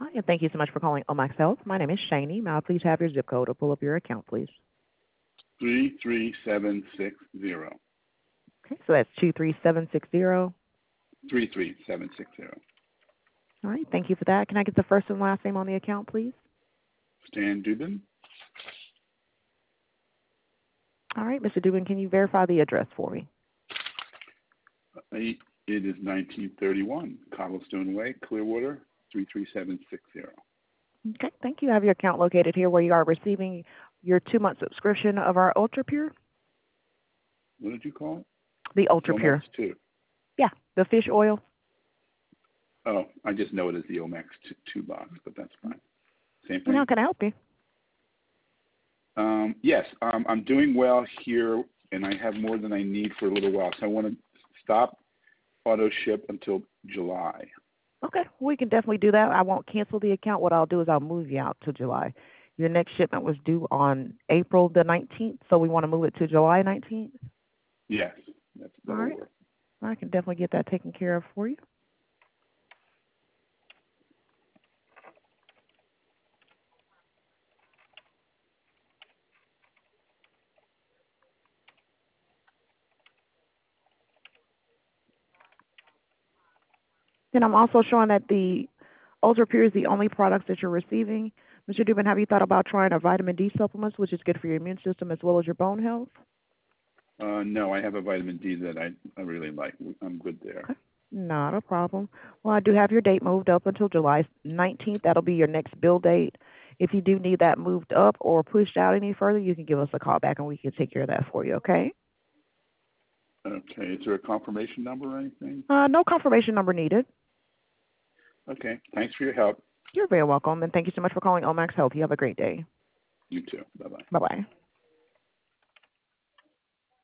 Hi, and thank you so much for calling Omax Health. My name is Shani. May I please have your zip code to pull up your account, please? 33760. Okay, so that's 23760. All 33760. right, thank you for that. Can I get the first and last name on the account, please? Stan Dubin. All right, Mr. Dubin, can you verify the address for me? It is 1931 Cobblestone Way, Clearwater, 33760. Okay, thank you. I have your account located here where you are receiving your 2-month subscription of our Ultra Pure. What did you call it? The Ultra Omax Pure. 2. Yeah, the fish oil. Oh, I just know it as the Omax 2 box, but that's fine. Same And how thing? can I help you? Yes, I'm doing well here, and I have more than I need for a little while. So I want to stop auto ship until July. Okay, we can definitely do that. I won't cancel the account. What I'll do is I'll move you out to July. Your next shipment was due on April the 19th, so we want to move it to July 19th. Yes, All that'll right. work. I can definitely get that taken care of for you. Then I'm also showing that the Ultra Pure is the only products that you're receiving. Mr. Dubin, have you thought about trying our vitamin D supplements, which is good for your immune system as well as your bone health? No, I have a vitamin D that I really like. I'm good there. Okay. Not a problem. Well, I do have your date moved up until July 19th. That'll be your next bill date. If you do need that moved up or pushed out any further, you can give us a call back and we can take care of that for you, okay? Okay, is there a confirmation number or anything? No confirmation number needed. Okay, thanks for your help. You're very welcome, and thank you so much for calling Omax Health. You have a great day. You too. Bye-bye. Bye-bye.